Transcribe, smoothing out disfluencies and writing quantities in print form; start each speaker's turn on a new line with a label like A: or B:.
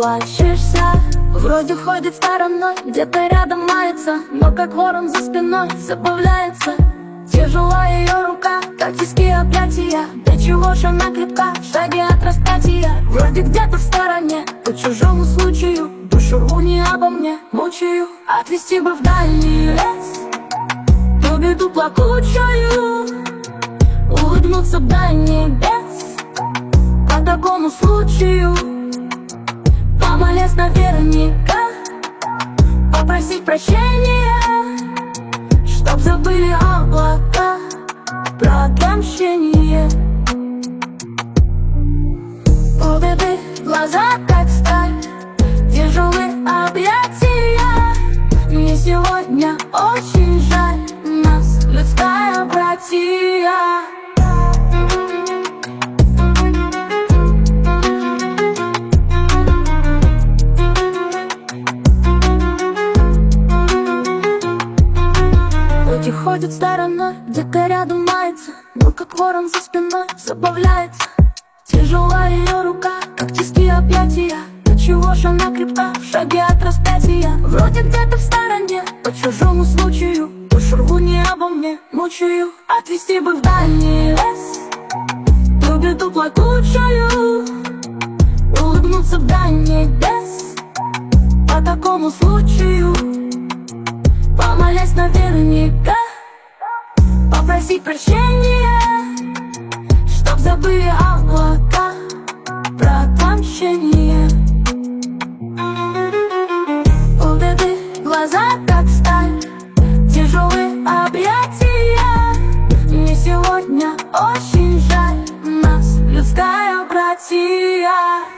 A: плачешься. Вроде ходит стороной, где-то рядом мается, но как ворон за спиной забавляется. Тяжела ее рука, как тиски объятия. Для чего ж она крепка, в шаге от распятия. Вроде где-то в стороне, по чужому случаю. Душу рву не обо мне, мучаю. Отвезти бы в дальний лес ту беду плакучую, улыбнуться до небес по такому случаю. Помолясь наверняка, попросить прощения, чтоб забыли облака про отомщение. У беды глаза как сталь, тяжелые объятия. Мне сегодня очень жаль, нас людская братья. Люди ходят стороной, где-то рядом мается, но как ворон за спиной забавляется. Тяжела ее рука, как тиски объятия. До чего ж она крепка, в шаге от распятия. Вроде где-то в стороне, по чужому случаю. Душу рву не обо мне, мучаю. Отвезти бы в дальний лес ту беду плакучую, улыбнуться до небес по такому случаю. Помолясь наверняка, попросить прощения, чтоб забыли облака про отомщение. У беды глаза как сталь, тяжелые объятия. Мне сегодня очень жаль, нас людская братья.